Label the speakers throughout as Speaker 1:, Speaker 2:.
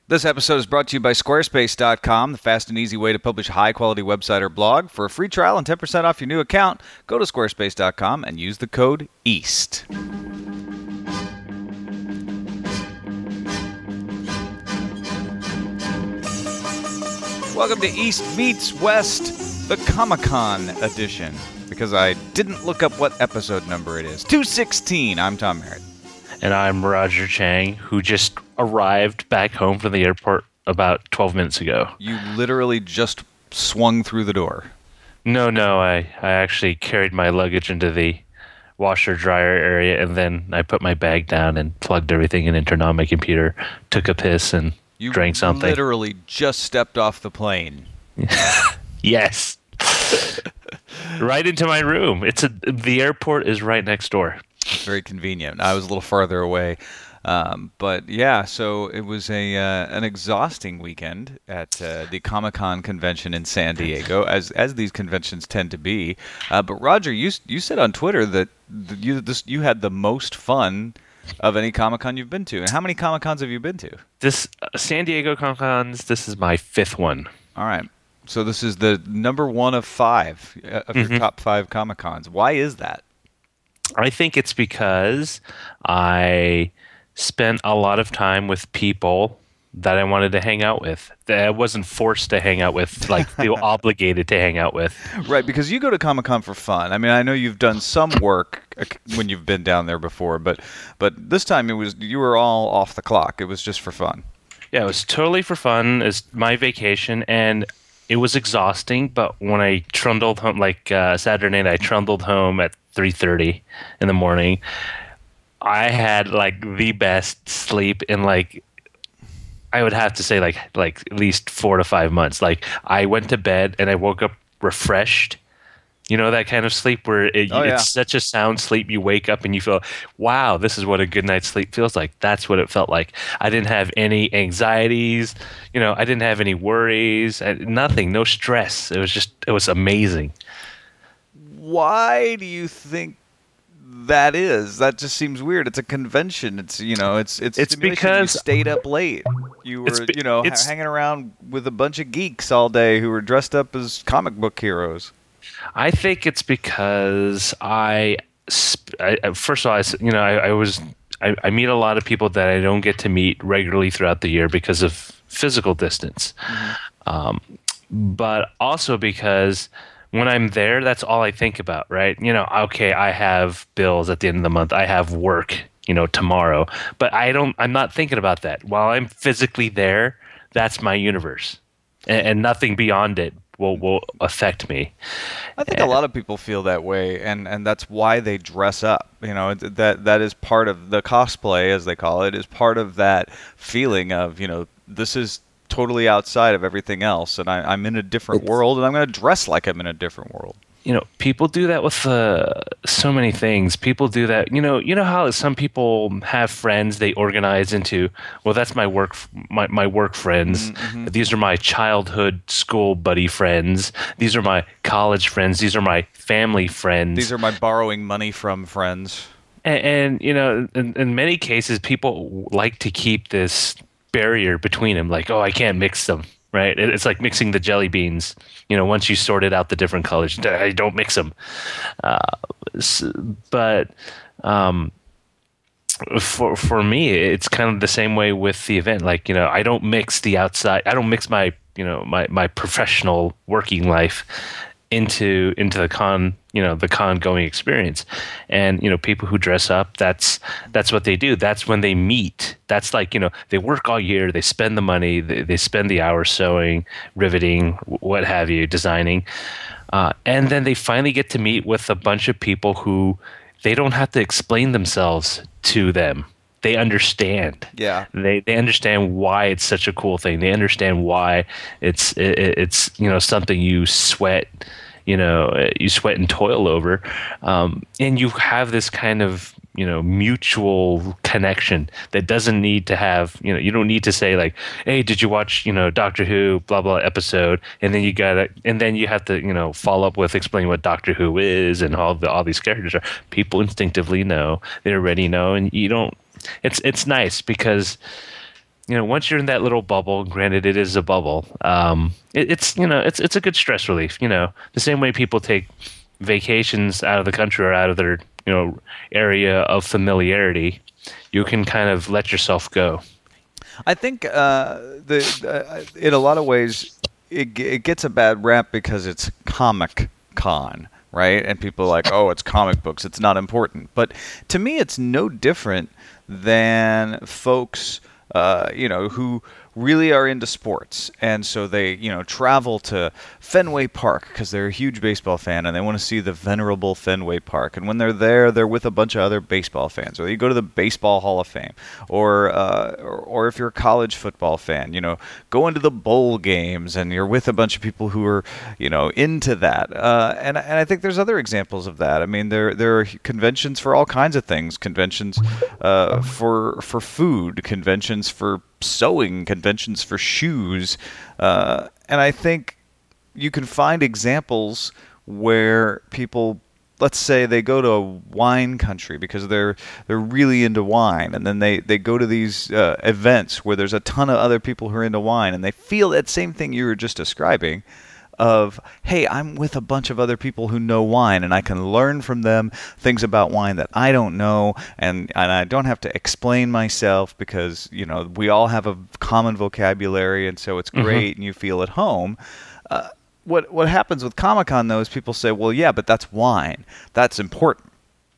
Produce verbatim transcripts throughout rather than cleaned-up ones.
Speaker 1: This episode is brought to you by Squarespace dot com, the fast and easy way to publish a high-quality website or blog. For a free trial and ten percent off your new account, go to Squarespace dot com and use the code EAST. Welcome to East Meets West, the Comic-Con edition, because I didn't look up what episode number it is. two sixteen. I'm Tom Merritt.
Speaker 2: And I'm Roger Chang, who just arrived back home from the airport about twelve minutes ago.
Speaker 1: You literally just swung through the door.
Speaker 2: No, no, I, I actually carried my luggage into the washer-dryer area, and then I put my bag down and plugged everything in and turned on my computer, took a piss, and
Speaker 1: you
Speaker 2: drank something.
Speaker 1: You literally just stepped off the plane.
Speaker 2: Yes. Right into my room. It's a, the airport is right next door.
Speaker 1: It's very convenient. I was a little farther away. Um, but yeah, so it was a uh, an exhausting weekend at uh, the Comic-Con convention in San Diego, as as these conventions tend to be. Uh, but Roger, you you said on Twitter that th- you this you had the most fun of any Comic-Con you've been to. And how many Comic-Cons have you been to?
Speaker 2: This uh, San Diego Comic-Cons, this is my fifth one.
Speaker 1: All right. So this is the number one of five uh, of your
Speaker 2: Mm-hmm.
Speaker 1: top five Comic-Cons. Why is that?
Speaker 2: I think it's because I spent a lot of time with people that I wanted to hang out with. That I wasn't forced to hang out with, like feel obligated to hang out with.
Speaker 1: Right, because you go to Comic-Con for fun. I mean, I know you've done some work when you've been down there before, but but this time it was you were all off the clock. It was just for fun.
Speaker 2: Yeah, it was totally for fun. It's my vacation, and it was exhausting. But when I trundled home, like uh, Saturday night, I trundled home at three thirty in the morning. I had like the best sleep in like I would have to say like like at least four to five months. Like I went to bed and I woke up refreshed. You know that kind of sleep where it,
Speaker 1: Oh, yeah.
Speaker 2: it's such a sound sleep. You wake up and you feel, wow, this is what a good night's sleep feels like. That's what it felt like. I didn't have any anxieties. You know, I didn't have any worries. I, nothing. No stress. It was just it was amazing.
Speaker 1: Why do you think that is? That just seems weird. It's a convention. It's you know, it's it's,
Speaker 2: It's
Speaker 1: stimulation.
Speaker 2: because-
Speaker 1: you stayed up late. You
Speaker 2: It's
Speaker 1: were
Speaker 2: be-
Speaker 1: you know ha-
Speaker 2: it's-
Speaker 1: hanging around with a bunch of geeks all day who were dressed up as comic book heroes.
Speaker 2: I think it's because I, sp- I I- first of all, I, s- you know, I, I was I, I meet a lot of people that I don't get to meet regularly throughout the year because of physical distance, um, but also because when I'm there, that's all I think about, right? You know, okay, I have bills at the end of the month, I have work, you know, tomorrow, but I don't. I'm not thinking about that while I'm physically there. That's my universe, and, and nothing beyond it will will affect me.
Speaker 1: I think a lot of people feel that way, and, and that's why they dress up. You know, it- that that is part of the cosplay, as they call it, is part of that feeling of, you know, this is totally outside of everything else, and I, I'm in a different world, and I'm going to dress like I'm in a different world.
Speaker 2: You know, people do that with uh, so many things. People do that. You know, you know how some people have friends they organize into. Well, that's my work, my my work friends.
Speaker 1: Mm-hmm.
Speaker 2: These are my childhood school buddy friends. These are my college friends. These are my family friends.
Speaker 1: These are my borrowing money from friends.
Speaker 2: and, and you know, in, in many cases, people like to keep this barrier between them. Like, oh, I can't mix them. Right? It- It's like mixing the jelly beans. You know, once you sorted out the different colors, I don't mix them. Uh, s- but um, for for me, it's kind of the same way with the event. Like, you know, I don't mix the outside. I don't mix my you know my my professional working life into into the con you know the con going experience. And you know, people who dress up, that's that's what they do. That's when they meet. That's like, you know, they work all year, they spend the money, they, they spend the hours sewing, riveting, what have you, designing, uh, and then they finally get to meet with a bunch of people who they don't have to explain themselves to them. They understand.
Speaker 1: Yeah.
Speaker 2: They they understand why it's such a cool thing. They understand why it's it, it's you know something you sweat, you know you sweat and toil over, um, and you have this kind of you know mutual connection that doesn't need to have you know you don't need to say like, hey, did you watch you know Doctor Who blah blah episode, and then you gotta and then you have to you know follow up with explaining what Doctor Who is and all the all these characters are. People instinctively know, they already know, and you don't. It's it's nice because you know, once you're in that little bubble, granted it is a bubble, um, it, it's you know, it's it's a good stress relief. You know, the same way people take vacations out of the country or out of their you know area of familiarity, you can kind of let yourself go.
Speaker 1: I think uh, the uh, in a lot of ways it, it gets a bad rap because it's Comic Con, right? And people are like, oh, it's comic books, it's not important. But to me, it's no different than folks, uh, you know, who really are into sports, and so they, you know, travel to Fenway Park because they're a huge baseball fan and they want to see the venerable Fenway Park. And when they're there, they're with a bunch of other baseball fans, or you go to the Baseball Hall of Fame, or uh, or, or if you're a college football fan, you know, go into the bowl games and you're with a bunch of people who are, you know, into that. Uh, and and I think there's other examples of that. I mean, there there are conventions for all kinds of things. Conventions uh, for for food, conventions for sewing, conventions for shoes, uh, and I think you can find examples where people, let's say they go to a wine country because they're they're really into wine, and then they, they go to these uh, events where there's a ton of other people who are into wine, and they feel that same thing you were just describing, of, hey, I'm with a bunch of other people who know wine, and I can learn from them things about wine that I don't know, and, and I don't have to explain myself because, you know, we all have a common vocabulary, and so it's great, mm-hmm. and you feel at home. Uh, what what happens with Comic-Con, though, is people say, well, yeah, but that's wine. That's important.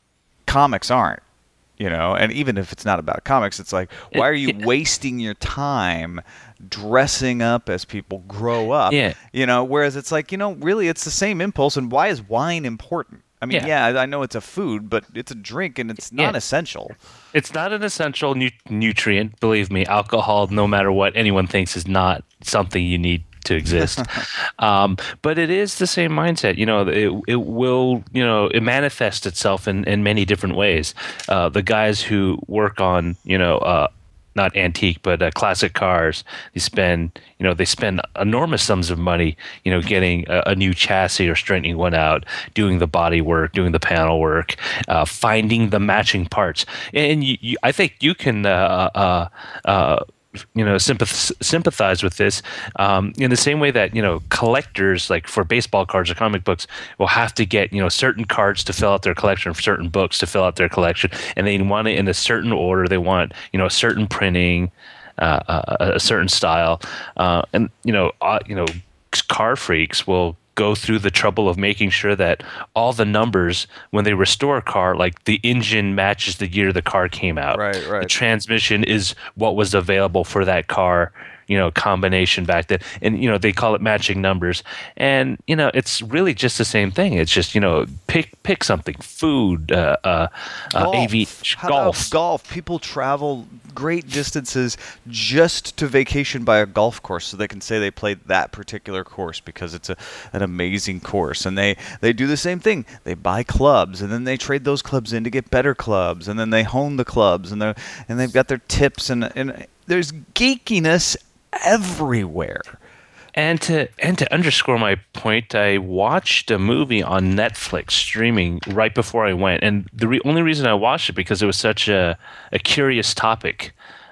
Speaker 1: Comics aren't. You know, and even if it's not about comics, it's like, why are you yeah. wasting your time dressing up as people grow up?
Speaker 2: Yeah.
Speaker 1: You know, whereas it's like, you know, really it's the same impulse. And why is wine important? I mean, yeah, yeah I know it's a food, but it's a drink and it's not yeah. essential.
Speaker 2: It's not an essential nu- nutrient. Believe me, alcohol, no matter what anyone thinks, is not something you need to exist. um, but it is the same mindset. You know, it it will, you know, it manifests itself in, in many different ways. Uh, the guys who work on, you know, uh, not antique, but uh, classic cars, they spend, you know, they spend enormous sums of money, you know, getting a, a new chassis or straightening one out, doing the body work, doing the panel work, uh, finding the matching parts. And you, you, I think you can, uh, uh, uh, you know, sympath- sympathize with this um, in the same way that, you know, collectors, like for baseball cards or comic books, will have to get, you know, certain cards to fill out their collection, certain books to fill out their collection, and they want it in a certain order. They want, you know, a certain printing, uh, a, a certain style, uh, and you know, uh, you know, car freaks will go through the trouble of making sure that all the numbers, when they restore a car, like the engine matches the year the car came out.
Speaker 1: Right, right.
Speaker 2: The transmission is what was available for that car, you know, combination back then. And, you know, they call it matching numbers. And, you know, it's really just the same thing. It's just, you know, pick pick something, food, uh, uh, uh, A V,
Speaker 1: How
Speaker 2: golf.
Speaker 1: About golf. People travel great distances just to vacation by a golf course so they can say they played that particular course because it's a, an amazing course. And they, they do the same thing. They buy clubs, and then they trade those clubs in to get better clubs, and then they hone the clubs, and, and they've got their tips, and, and there's geekiness everywhere.
Speaker 2: And to and to underscore my point, I watched a movie on Netflix streaming right before I went, and the re- only reason I watched it because it was such a a curious topic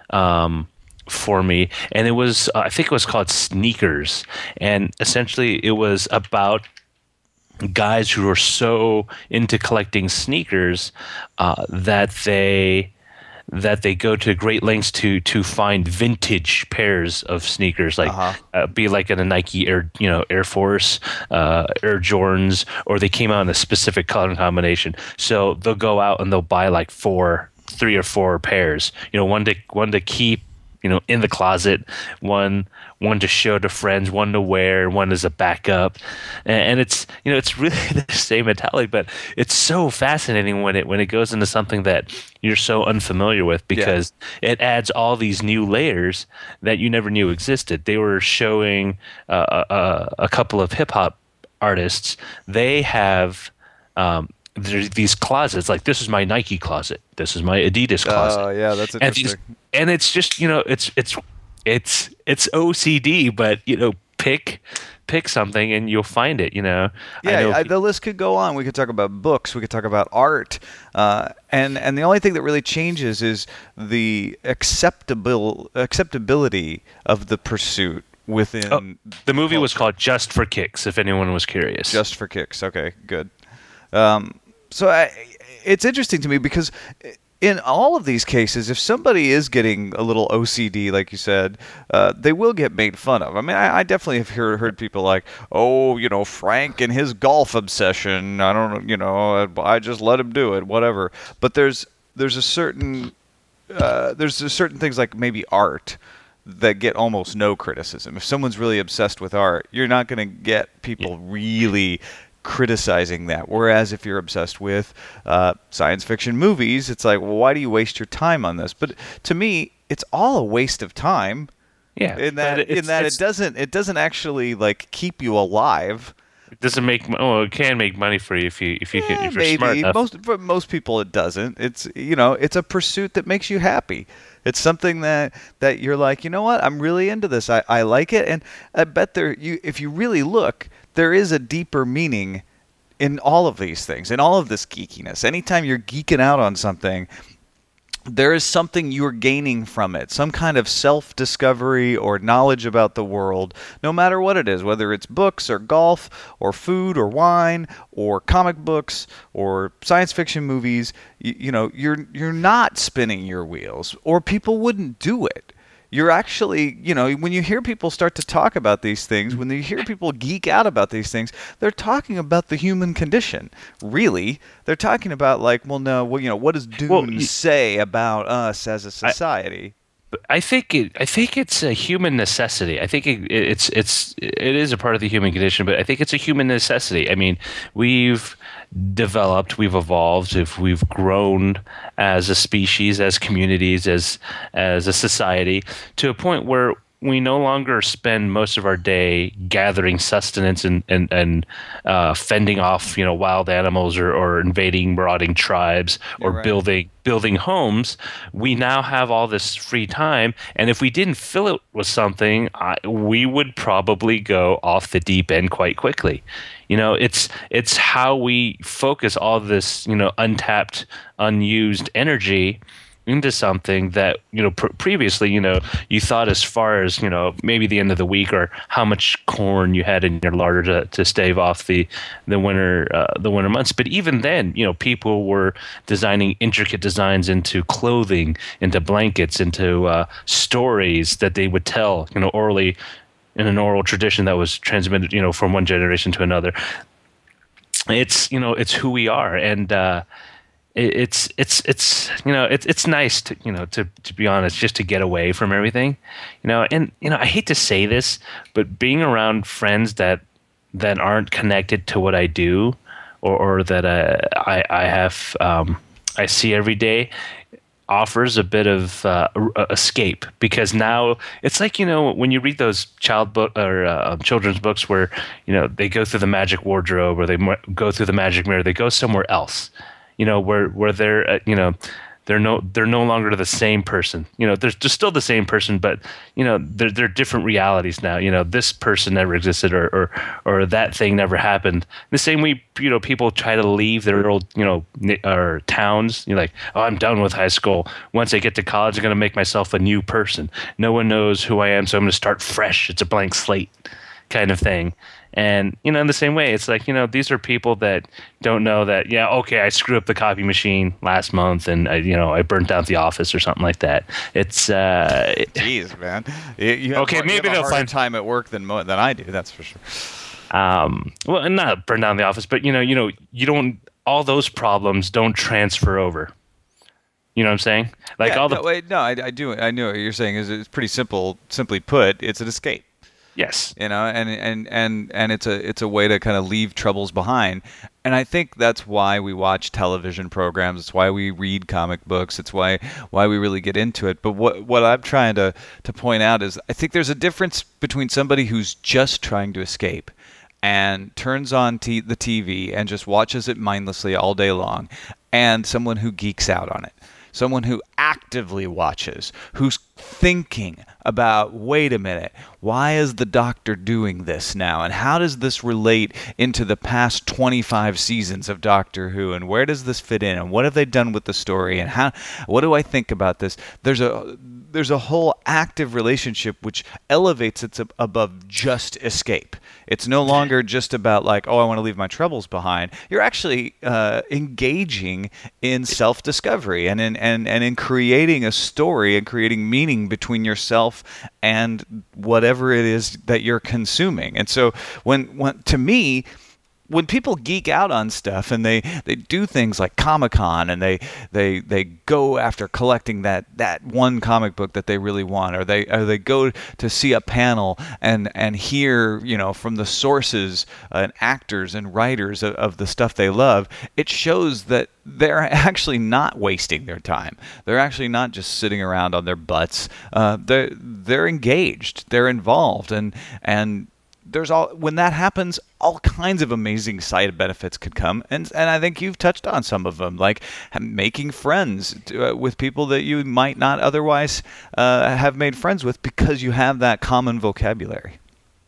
Speaker 2: um, for me, and it was uh, I think it was called Sneakers, and essentially it was about guys who are so into collecting sneakers uh, that they. that they go to great lengths to to find vintage pairs of sneakers, like uh-huh. uh, be like in a Nike Air, you know, Air Force, uh, Air Jordans, or they came out in a specific color combination. So they'll go out and they'll buy like four, three or four pairs. You know, one to one to keep, you know, in the closet, one one to show to friends, one to wear, one as a backup, and, and it's you know it's really the same mentality, but it's so fascinating when it when it goes into something that you're so unfamiliar with because yeah. it adds all these new layers that you never knew existed. They were showing uh, a, a couple of hip hop artists. They have. Um, There's these closets, like this is my Nike closet, this is my Adidas closet.
Speaker 1: Oh, uh, yeah, that's interesting.
Speaker 2: And, these, and it's just, you know, it's it's it's it's O C D, but you know, pick pick something and you'll find it. You know.
Speaker 1: Yeah,
Speaker 2: I know
Speaker 1: I,
Speaker 2: pe-
Speaker 1: the list could go on. We could talk about books. We could talk about art, uh, and and the only thing that really changes is the acceptable acceptability of the pursuit within
Speaker 2: oh, the movie was
Speaker 1: culture.
Speaker 2: called Just for Kicks. If anyone was curious.
Speaker 1: Just for Kicks. Okay, good. Um, so I, it's interesting to me because in all of these cases, if somebody is getting a little O C D, like you said, uh, they will get made fun of. I mean, I, I definitely have heard, heard people like, oh, you know, Frank and his golf obsession. I don't, you know, I just let him do it, whatever. But there's there's a certain uh, there's a certain things like maybe art that get almost no criticism. If someone's really obsessed with art, you're not going to get people really criticizing that. Whereas if you're obsessed with uh, science fiction movies, it's like, well, why do you waste your time on this? But to me, it's all a waste of time.
Speaker 2: Yeah,
Speaker 1: In that,
Speaker 2: but it's-
Speaker 1: in that
Speaker 2: it's-
Speaker 1: it doesn't, it doesn't actually like keep you alive.
Speaker 2: It doesn't make mo- oh, it can make money for you if you if you can,
Speaker 1: Eh,
Speaker 2: if you're smart
Speaker 1: maybe
Speaker 2: enough.
Speaker 1: most for most people it doesn't. It's you know it's a pursuit that makes you happy. It's something that that you're like, you know what, I'm really into this. I, I like it, and I bet there you if you really look, there is a deeper meaning in all of these things, in all of this geekiness. Anytime you're geeking out on something, there is something you're gaining from it, some kind of self-discovery or knowledge about the world, no matter what it is, whether it's books or golf or food or wine or comic books or science fiction movies. You, you know, you're you're not spinning your wheels, or people wouldn't do it. You're actually, you know, when you hear people start to talk about these things, when you hear people geek out about these things, they're talking about the human condition. Really, they're talking about like, well, no, well, you know, what does Dune
Speaker 2: Well, y-
Speaker 1: say about us as a society?
Speaker 2: I think it. I think it's a human necessity. I think it, it's it's it is a part of the human condition, but I think it's a human necessity. I mean, we've developed, we've evolved, if we've grown as a species, as communities, as as a society, to a point where we no longer spend most of our day gathering sustenance and and, and uh, fending off, you know, wild animals or, or invading marauding tribes or
Speaker 1: You're right.
Speaker 2: building building homes. We now have all this free time, and if we didn't fill it with something, I, we would probably go off the deep end quite quickly. You know, it's it's how we focus all this, you know, untapped, unused energy into something that, you know, pr- previously, you know, you thought as far as, you know, maybe the end of the week or how much corn you had in your larder to, to stave off the the winter uh, the winter months. But even then, you know, people were designing intricate designs into clothing, into blankets, into uh, stories that they would tell, you know, orally in an oral tradition that was transmitted, you know, from one generation to another. It's, you know, it's who we are, and uh, it's it's it's you know it's it's nice to you know to to be honest, just to get away from everything, you know. And you know, I hate to say this, but being around friends that that aren't connected to what I do, or or that uh, I I have um, I see every day, offers a bit of uh, a- escape, because now it's like, you know, when you read those child book or uh, children's books where, you know, they go through the magic wardrobe or they mo- go through the magic mirror, they go somewhere else, you know, where where they're uh, you know they're no they're no longer the same person. You know, they're, they're still the same person, but you know, they're they're different realities now. You know, this person never existed, or or or that thing never happened. The same way, you know, people try to leave their old, you know, ni- or towns. You're like, oh, I'm done with high school. Once I get to college, I'm going to make myself a new person. No one knows who I am, so I'm going to start fresh. It's a blank slate, kind of thing. And, you know, in the same way, it's like, you know, these are people that don't know that, yeah, okay, I screwed up the copy machine last month and, I, you know, I burnt down the office or something like that. It's, uh,
Speaker 1: Jeez, man. You, you have,
Speaker 2: Okay,
Speaker 1: more- you
Speaker 2: maybe
Speaker 1: have a
Speaker 2: they'll
Speaker 1: harder
Speaker 2: find-
Speaker 1: time at work than mo- than I do. That's for sure.
Speaker 2: um, well, and not burn down the office, but, you know, you know, you don't, all those problems don't transfer over. You know what I'm saying? Like
Speaker 1: Yeah,
Speaker 2: all the,
Speaker 1: no, wait, no, I, I do. I know what you're saying. Is it's pretty simple. Simply put, it's an escape.
Speaker 2: yes.
Speaker 1: You know, and and and and it's a it's a way to kind of leave troubles behind. And I think that's why we watch television programs. It's why we read comic books. It's why why we really get into it. But what what I'm trying to to point out is I think there's a difference between somebody who's just trying to escape and turns on t- the T V and just watches it mindlessly all day long, and someone who geeks out on it. Someone who actively watches, who's thinking about, wait a minute, why is the Doctor doing this now? And how does this relate into the past twenty-five seasons of Doctor Who? And where does this fit in? And what have they done with the story? And how? What do I think about this? There's a there's a whole active relationship which elevates it above just escape. It's no longer just about like, oh, I want to leave my troubles behind. You're actually uh, engaging in self-discovery and in and, and in creating a story and creating meaning between yourself and whatever it is that you're consuming. And so when, when to me, when people geek out on stuff and they, they do things like Comic-Con and they, they they go after collecting that, that one comic book that they really want, or they or they go to see a panel and, and hear, you know, from the sources uh, and actors and writers of, of the stuff they love, it shows that they're actually not wasting their time. They're actually not just sitting around on their butts. Uh, they're they're engaged. They're involved, and and there's all when that happens, all kinds of amazing side benefits could come, and and I think you've touched on some of them, like making friends to, uh, with people that you might not otherwise uh, have made friends with because you have that common vocabulary.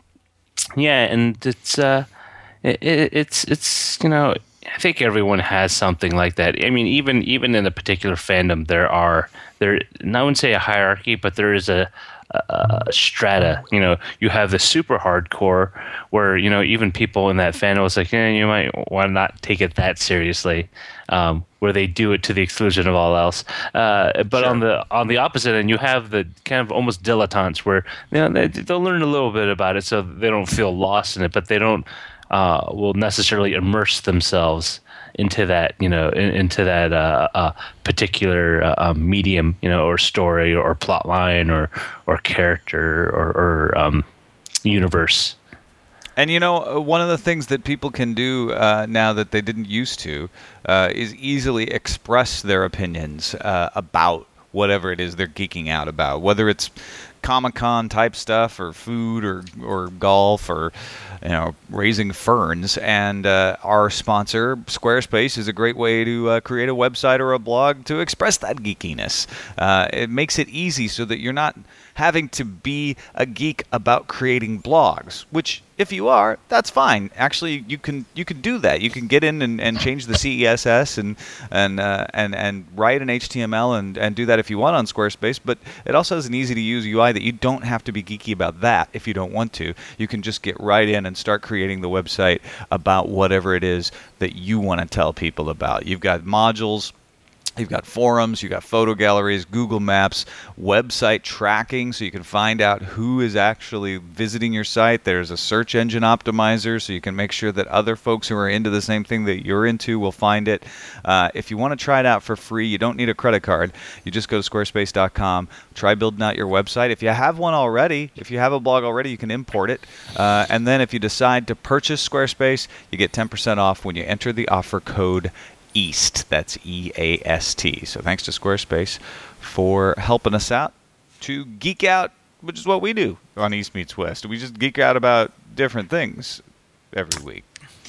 Speaker 2: Yeah, and it's uh, it, it's it's you know, I think everyone has something like that. I mean, even even in a particular fandom, there are there I wouldn't say a hierarchy, but there is a Uh, strata. You know, you have the super hardcore where, you know, even people in that fandom was like, eh, you might want to not take it that seriously, um, where they do it to the exclusion of all else. Uh, but
Speaker 1: Sure.
Speaker 2: on the on the opposite end, you have the kind of almost dilettantes where, you know, they, they'll learn a little bit about it so they don't feel lost in it, but they don't uh, will necessarily immerse themselves into that, you know, in, into that uh, uh, particular uh, medium, you know, or story, or plot line, or or character, or, or um, universe.
Speaker 1: And you know, one of the things that people can do uh, now that they didn't used to uh, is easily express their opinions uh, about whatever it is they're geeking out about, whether it's Comic-Con type stuff, or food, or or golf, or you know, raising ferns. And uh, our sponsor, Squarespace, is a great way to uh, create a website or a blog to express that geekiness. Uh, it makes it easy so that you're not having to be a geek about creating blogs, which if you are, that's fine. Actually, you can you can do that. You can get in and, and change the C S S and and uh, and and write an H T M L and, and do that if you want on Squarespace. But it also has an easy to use U I that you don't have to be geeky about that if you don't want to. You can just get right in and start creating the website about whatever it is that you want to tell people about. You've got modules. You've got forums, you've got photo galleries, Google Maps, website tracking, so you can find out who is actually visiting your site. There's a search engine optimizer, so you can make sure that other folks who are into the same thing that you're into will find it. Uh, if you want to try it out for free, you don't need a credit card. You just go to squarespace dot com, try building out your website. If you have one already, if you have a blog already, you can import it. Uh, and then if you decide to purchase Squarespace, you get ten percent off when you enter the offer code EAST. That's E A S T. So thanks to Squarespace for helping us out to geek out, which is what we do on East Meets West. We just geek out about different things every week.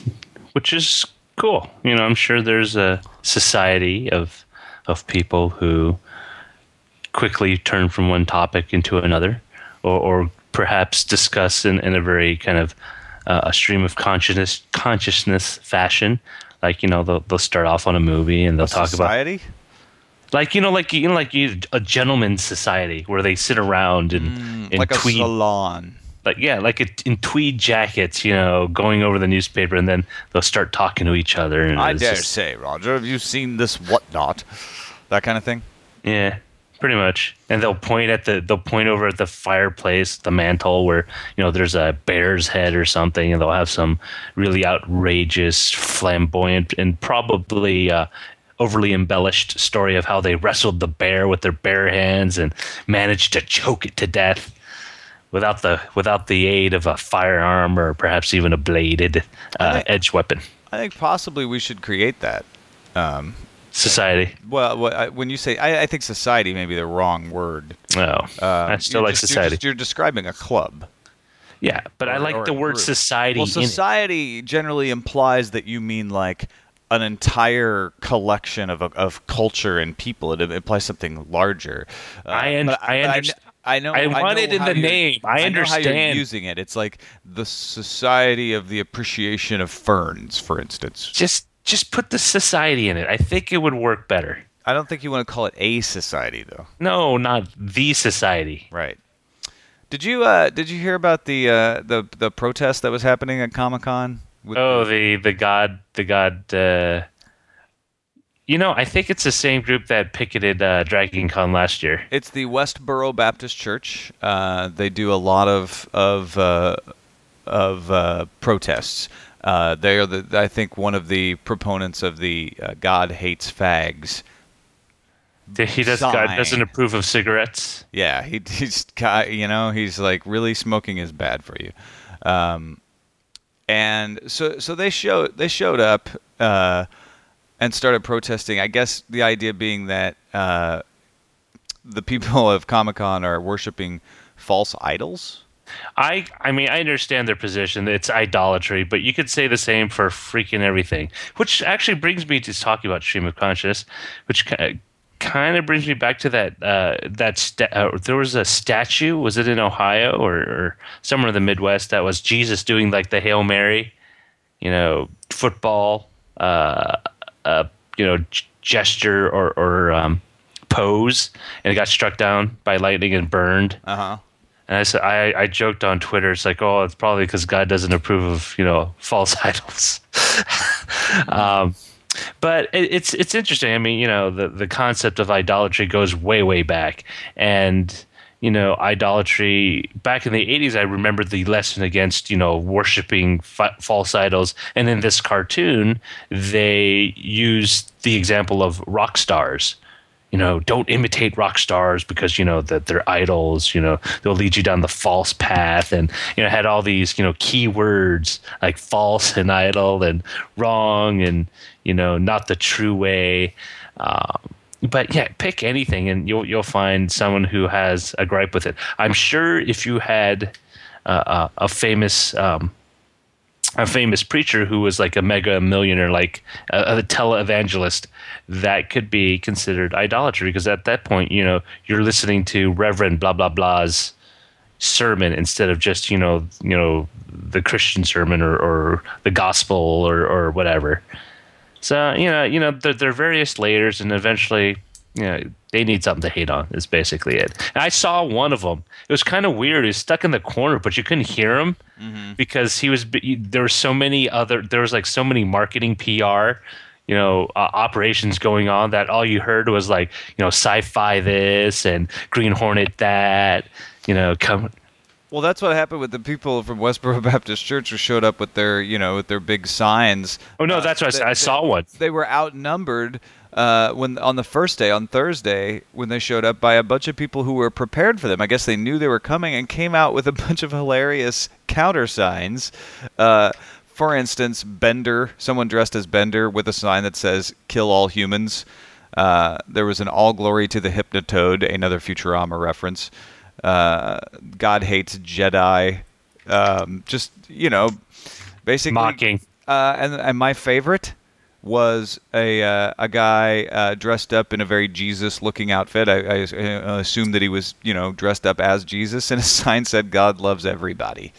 Speaker 2: Which is cool. You know, I'm sure there's a society of of people who quickly turn from one topic into another, or, or perhaps discuss in, in a very kind of uh, a stream of consciousness consciousness fashion. Like, you know, they'll they'll start off on a movie and they'll
Speaker 1: a
Speaker 2: talk
Speaker 1: society?
Speaker 2: about, like, you know, like you know, like you, a gentleman's society where they sit around in,
Speaker 1: Mm,
Speaker 2: in
Speaker 1: like
Speaker 2: tweed,
Speaker 1: a salon.
Speaker 2: like yeah, like a, in tweed jackets, you know, going over the newspaper, and then they'll start talking to each other. And
Speaker 1: I
Speaker 2: it's
Speaker 1: dare
Speaker 2: just-
Speaker 1: say, Roger, have you seen this whatnot? That kind of thing?
Speaker 2: Yeah, pretty much. And they'll point at the they'll point over at the fireplace, the mantle, where, you know, there's a bear's head or something, and they'll have some really outrageous, flamboyant, and probably uh, overly embellished story of how they wrestled the bear with their bare hands and managed to choke it to death without the without the aid of a firearm or perhaps even a bladed uh,
Speaker 1: think-
Speaker 2: edged weapon.
Speaker 1: I think possibly we should create that. Um,
Speaker 2: Society.
Speaker 1: well, what, I, when you say, I, I think society may be the wrong word.
Speaker 2: Oh,
Speaker 1: Uh,
Speaker 2: I still
Speaker 1: you're
Speaker 2: like
Speaker 1: just- you're
Speaker 2: society.
Speaker 1: just- You're, describing a club.
Speaker 2: Yeah, but I
Speaker 1: or-
Speaker 2: like
Speaker 1: or
Speaker 2: the
Speaker 1: a
Speaker 2: word
Speaker 1: group.
Speaker 2: society.
Speaker 1: Well,
Speaker 2: in it.
Speaker 1: society generally implies that you mean like an entire collection of of culture and people. It implies something larger. Uh,
Speaker 2: I un-
Speaker 1: but,
Speaker 2: I
Speaker 1: but
Speaker 2: understand.
Speaker 1: I know.
Speaker 2: I
Speaker 1: I
Speaker 2: want
Speaker 1: know
Speaker 2: it in
Speaker 1: how
Speaker 2: the
Speaker 1: you're-
Speaker 2: name. I
Speaker 1: I know how you're
Speaker 2: understand.
Speaker 1: using it. It's like the Society of the Appreciation of Ferns, for instance.
Speaker 2: Just just put the society in it. I think it would work better.
Speaker 1: I don't think you want to call it a society, though.
Speaker 2: No, not the society.
Speaker 1: Right. Did you uh, did you hear about the uh, the the protest that was happening at Comic-Con? With
Speaker 2: Oh, the the god the god. Uh, you know, I think it's the same group that picketed uh, Dragon Con last year.
Speaker 1: It's the Westboro Baptist Church. Uh, they do a lot of of uh, of uh, protests. Uh, they are the I think one of the proponents of the uh, God hates fags.
Speaker 2: He does.
Speaker 1: Sign.
Speaker 2: God doesn't approve of cigarettes.
Speaker 1: Yeah, he, he's ki- you know he's like really smoking is bad for you, um, and so so they showed they showed up uh, and started protesting. I guess the idea being that uh, the people of Comic-Con are worshiping false idols.
Speaker 2: I I mean I understand their position. It's idolatry, but you could say the same for freaking everything. Which actually brings me to talking about stream of consciousness, which kind of brings me back to that uh, that sta- uh, there was a statue. Was it in Ohio or, or somewhere in the Midwest that was Jesus doing like the Hail Mary, you know, football, uh, uh, you know, g- gesture or or um, pose, and it got struck down by lightning and burned.
Speaker 1: Uh huh.
Speaker 2: And I said, I, I joked on Twitter. It's like, oh, it's probably because God doesn't approve of, you know, false idols. um, but it, it's it's interesting. I mean, you know, the the concept of idolatry goes way way back, and you know, idolatry back in the eighties. I remember the lesson against you know worshiping fa- false idols, and in this cartoon, they used the example of rock stars. You know, don't imitate rock stars because, you know, that they're idols, you know, they'll lead you down the false path. And, you know, had all these, you know, key words like false and idol and wrong and, you know, not the true way. Um, but yeah, pick anything and you'll, you'll find someone who has a gripe with it. I'm sure if you had uh, a, a famous, um, a famous preacher who was like a mega millionaire, like a, a televangelist, that could be considered idolatry because at that point, you know, you're listening to Reverend blah blah blah's sermon instead of just you know you know the Christian sermon or, or the gospel or or whatever. So you know you know there, there are various layers, and eventually you know they need something to hate on. Is basically it. And I saw one of them. It was kind of weird. He was stuck in the corner, but you couldn't hear him mm-hmm. because he was. There were so many other. There was like so many marketing P R. You know, uh, operations going on that all you heard was like, you know, sci-fi this and Green Hornet that, you know, come.
Speaker 1: Well, that's what happened with the people from Westboro Baptist Church who showed up with their, you know, with their big signs.
Speaker 2: Oh no, that's
Speaker 1: uh,
Speaker 2: what I,
Speaker 1: they,
Speaker 2: I saw one.
Speaker 1: They were outnumbered uh, when on the first day, on Thursday, when they showed up by a bunch of people who were prepared for them. I guess they knew they were coming and came out with a bunch of hilarious counter signs. Uh, For instance, Bender, someone dressed as Bender with a sign that says, kill all humans. Uh, there was an all glory to the Hypnotoad, another Futurama reference. Uh, God hates Jedi. Um, just, you know, basically.
Speaker 2: Mocking.
Speaker 1: Uh, and, and my favorite was a uh, a guy uh, dressed up in a very Jesus-looking outfit. I, I uh, assumed that he was, you know, dressed up as Jesus, and a sign said, God loves everybody.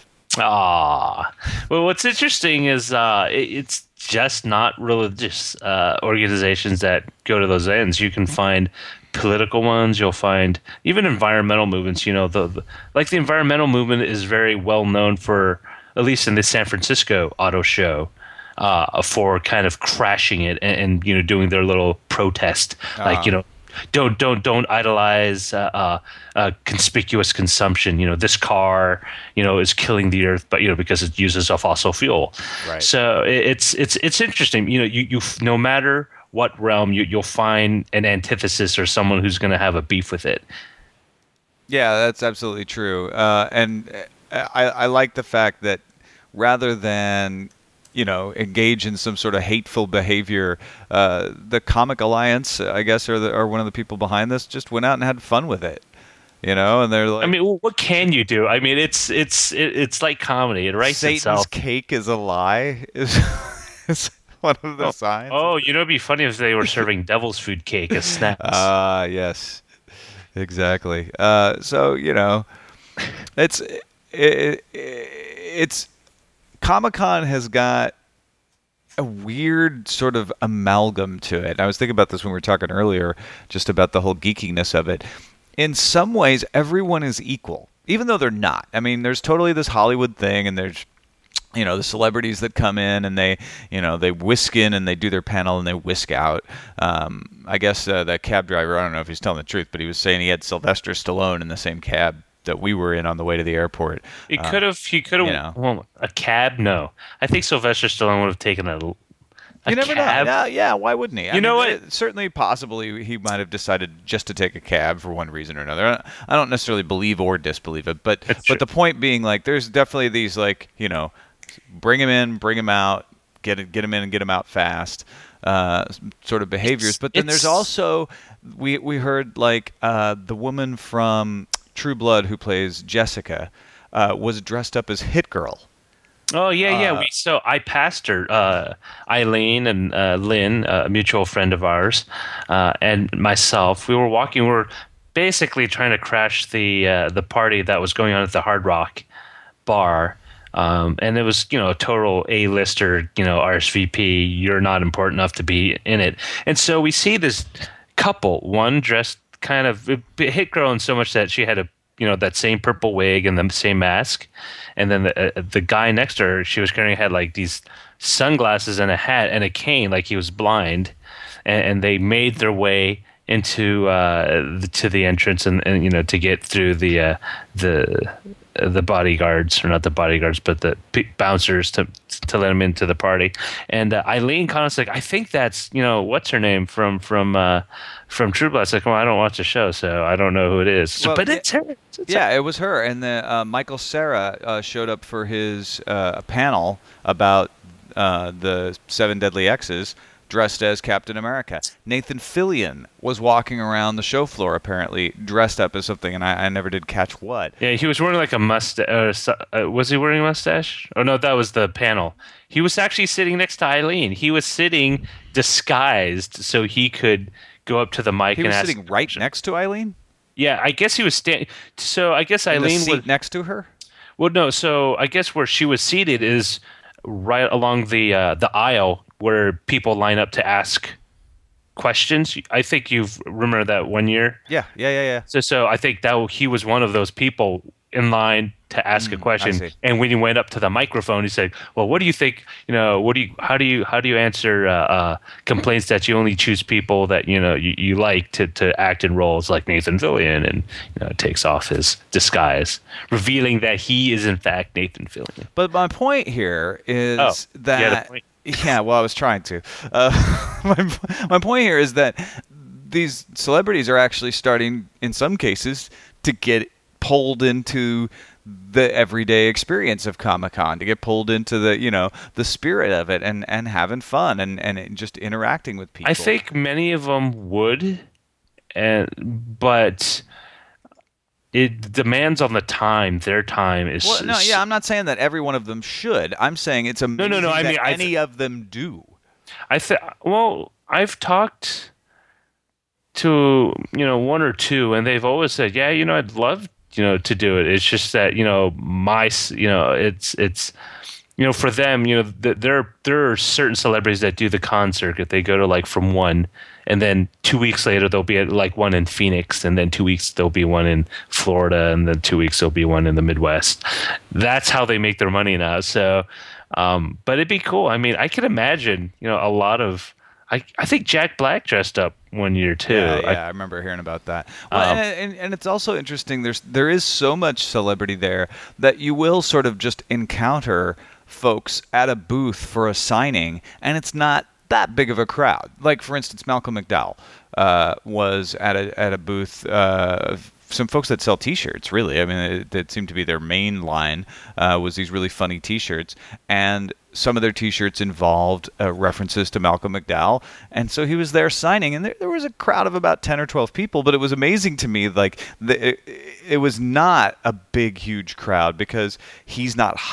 Speaker 2: Ah, well, what's interesting is uh, it, it's just not religious uh, organizations that go to those ends. You can find political ones. You'll find even environmental movements. You know, the, the like the environmental movement is very well known for, at least in the San Francisco Auto Show, uh, for kind of crashing it and, and you know doing their little protest, uh-huh. like you know. Don't don't don't idolize uh, uh, uh, conspicuous consumption. You know, this car, you know, is killing the earth, but you know because it uses a fossil fuel.
Speaker 1: Right.
Speaker 2: So it's it's it's interesting. You know, you you no matter what realm, you you'll find an antithesis or someone who's going to have a beef with it.
Speaker 1: Yeah, that's absolutely true. Uh, and I I like the fact that rather than you know, engage in some sort of hateful behavior. Uh, the Comic Alliance, I guess, are the, are one of the people behind this. Just went out and had fun with it, you know. And they're like,
Speaker 2: I mean, what can you do? I mean, it's it's it, it's like comedy. It writes
Speaker 1: Satan's
Speaker 2: itself.
Speaker 1: cake is a lie. Is, is one of the
Speaker 2: Oh,
Speaker 1: signs.
Speaker 2: oh, you know, it'd be funny if they were serving devil's food cake as snacks.
Speaker 1: Ah, yes, exactly. Uh, so you know, it's it, it, it's Comic-Con has got a weird sort of amalgam to it. I was thinking about this when we were talking earlier, just about the whole geekiness of it. In some ways, everyone is equal, even though they're not. I mean, there's totally this Hollywood thing, and there's, you know, the celebrities that come in and they, you know, they whisk in and they do their panel and they whisk out. Um, I guess uh, the cab driver, I don't know if he's telling the truth, but he was saying he had Sylvester Stallone in the same cab that we were in on the way to the airport.
Speaker 2: He
Speaker 1: Uh,
Speaker 2: could have. He could have.
Speaker 1: you know.
Speaker 2: Well, a cab? No. I think Sylvester Stallone would have taken a. a
Speaker 1: You never
Speaker 2: cab.
Speaker 1: know. Yeah, yeah. Why wouldn't he? I
Speaker 2: You know
Speaker 1: mean,
Speaker 2: what?
Speaker 1: it- certainly, possibly, he might have decided just to take a cab for one reason or another. I don't- I don't necessarily believe or disbelieve it, but
Speaker 2: That's true.
Speaker 1: but the point being, like, there's definitely these, like, you know, bring him in, bring him out, get it, get him in and get him out fast, uh, sort of behaviors.
Speaker 2: It's-
Speaker 1: but then there's
Speaker 2: it's-
Speaker 1: also we we heard like uh, the woman from True Blood who plays Jessica uh, was dressed up as Hit Girl.
Speaker 2: Oh yeah, yeah.
Speaker 1: Uh,
Speaker 2: We so I passed her, uh, Eileen and uh, Lynn, a mutual friend of ours, uh, and myself. We were walking. We were basically trying to crash the uh, the party that was going on at the Hard Rock bar, um, and it was, you know, a total A-lister, you know, R S V P. You're not important enough to be in it, and so we see this couple. One dressed kind of it hit girl in so much that she had a, you know, that same purple wig and the same mask. And then the uh, the guy next to her, she was carrying had like these sunglasses and a hat and a cane, like he was blind. And, and they made their way into uh, the, to the entrance, and, and you know, to get through the uh, the the bodyguards, or not the bodyguards, but the p- bouncers to to let them into the party. And uh, Eileen kind of like, I think that's, you know, what's her name from from uh, from True Blood. It's like, well, I don't watch the show, so I don't know who it is. So,
Speaker 1: Well,
Speaker 2: but
Speaker 1: yeah-
Speaker 2: it's her. It's
Speaker 1: Yeah, it was her, and the uh, Michael Cera uh, showed up for his uh, panel about uh, the Seven Deadly X's, dressed as Captain America. Nathan Fillion was walking around the show floor, apparently dressed up as something, and I, I never did catch what.
Speaker 2: Yeah, he was wearing like a mustache. Uh, uh, was he wearing a mustache? Oh no, that was the panel. He was actually sitting next to Eileen. He was sitting disguised so he could go up to the mic
Speaker 1: He
Speaker 2: and
Speaker 1: was
Speaker 2: ask
Speaker 1: sitting
Speaker 2: a
Speaker 1: right
Speaker 2: question.
Speaker 1: next to Eileen,
Speaker 2: Yeah, I guess he was standing. So I guess
Speaker 1: in the
Speaker 2: Eileen
Speaker 1: seat
Speaker 2: was.
Speaker 1: next to her.
Speaker 2: Well, no. So I guess where she was seated is right along the uh, the aisle where people line up to ask questions. I think you've remember that one year.
Speaker 1: Yeah, yeah, yeah, yeah.
Speaker 2: So, so I think that he was one of those people in line to ask a
Speaker 1: Mm, I
Speaker 2: question.
Speaker 1: see.
Speaker 2: And when he went up to the microphone, he said, "Well, what do you think? You know, what do you? How do you? How do you answer uh, uh, complaints that you only choose people that you know you, you like to, to act in roles like Nathan Fillion?" And you know, takes off his disguise, revealing that he is in fact Nathan Fillion.
Speaker 1: But my point here is
Speaker 2: Oh, you had a
Speaker 1: that
Speaker 2: point.
Speaker 1: yeah, well, I was trying to. Uh, my my point here is that these celebrities are actually starting, in some cases, to get pulled into the everyday experience of Comic-Con, to get pulled into the, you know, the spirit of it, and, and having fun and, and just interacting with people.
Speaker 2: I think many of them would, and but it demands on the time. Their time is.
Speaker 1: Well, no, yeah, I'm not saying that every one of them should. I'm saying it's amazing
Speaker 2: no, no, I
Speaker 1: that
Speaker 2: mean, I
Speaker 1: any of them do.
Speaker 2: I think. Well, I've talked to, you know, one or two, and they've always said, "Yeah, you know, I'd love, you know, to do it. It's just that, you know, my, s- you know, it's it's." You know, for them, you know, th- there there are certain celebrities that do the con circuit. They go to like from one, and then two weeks later there'll be at like one in Phoenix, and then two weeks there'll be one in Florida, and then two weeks there'll be one in the Midwest. That's how they make their money now. So, um, but it'd be cool. I mean, I could imagine, you know, a lot of. I I think Jack Black dressed up one year too.
Speaker 1: Yeah,
Speaker 2: I-
Speaker 1: yeah, I, remember hearing about that. Well,
Speaker 2: Um,
Speaker 1: and, and, and it's also interesting. There's there is so much celebrity there that you will sort of just encounter folks at a booth for a signing, and it's not that big of a crowd. Like, for instance, Malcolm McDowell uh, was at a at a booth. Uh, some folks that sell T-shirts, really. I mean, it, it seemed to be their main line uh, was these really funny T-shirts, and some of their T-shirts involved uh, references to Malcolm McDowell, and so he was there signing, and there, there was a crowd of about ten or twelve people, but it was amazing to me, like, the, it, it was not a big, huge crowd because he's not hot.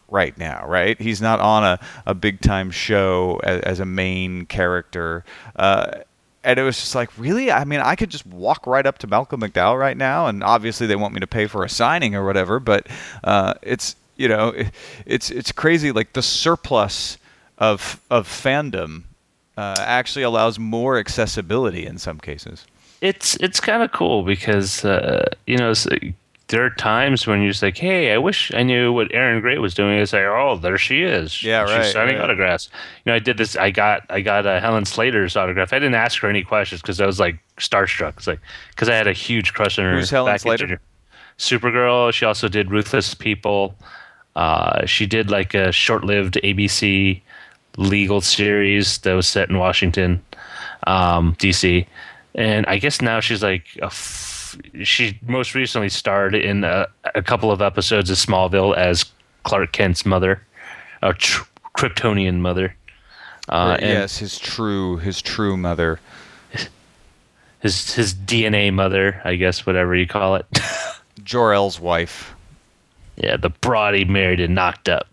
Speaker 1: right now, right? He's not on a, a big time show as, as a main character. Uh, and it was just like, really? I mean, I could just walk right up to Malcolm McDowell right now, and obviously they want me to pay for a signing or whatever, but uh, it's, you know, it, it's it's crazy. Like the surplus of of fandom uh, actually allows more accessibility in some cases.
Speaker 2: It's it's kind of cool because uh, you know, there are times when you're just like, hey, I wish I knew what Erin Gray was doing. It's like, oh, there she is.
Speaker 1: Yeah,
Speaker 2: She's
Speaker 1: right,
Speaker 2: signing
Speaker 1: right.
Speaker 2: autographs. You know, I did this. I got I got uh, Helen Slater's autograph. I didn't ask her any questions because I was like starstruck. It's like because I had a huge crush on her.
Speaker 1: Who's Helen
Speaker 2: back in
Speaker 1: Slater?
Speaker 2: junior- Supergirl. She also did Ruthless People. Uh, she did like a short-lived A B C legal series that was set in Washington, um, D C, and I guess now she's like a f- she most recently starred in a, a couple of episodes of Smallville as Clark Kent's mother, or tr- Kryptonian mother. Uh,
Speaker 1: Or, yes, his true his true mother.
Speaker 2: His his D N A mother, I guess, whatever you call it.
Speaker 1: Jor-El's wife.
Speaker 2: Yeah, the broad he married and knocked up.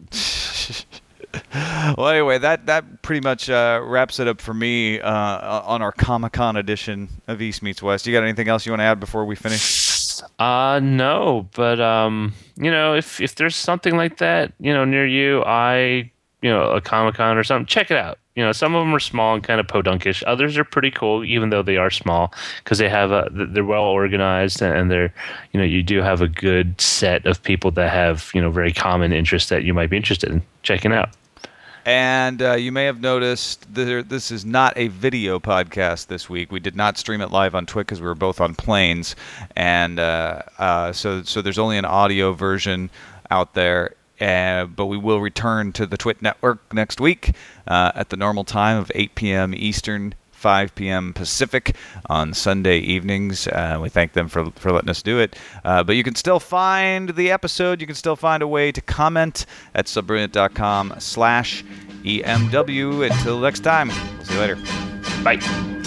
Speaker 1: Well, anyway, that, that pretty much uh, wraps it up for me uh, on our Comic-Con edition of East Meets West. You got anything else you want to add before we finish?
Speaker 2: Uh no, but um, you know, if if there's something like that, you know, near you, I, you know, a Comic-Con or something, check it out. You know, some of them are small and kind of podunkish. Others are pretty cool, even though they are small, because they have a they're well organized and they're, you know, you do have a good set of people that have, you know, very common interests that you might be interested in checking out.
Speaker 1: And uh, you may have noticed there, this is not a video podcast this week. We did not stream it live on Twitch because we were both on planes, and uh, uh, so so there's only an audio version out there. Uh, but we will return to the Twit Network next week uh, at the normal time of eight p.m. Eastern, five p.m. Pacific on Sunday evenings. Uh, we thank them for for letting us do it. Uh, but you can still find the episode. You can still find a way to comment at subbrilliant.com slash EMW. Until next time, we'll see you later.
Speaker 2: Bye.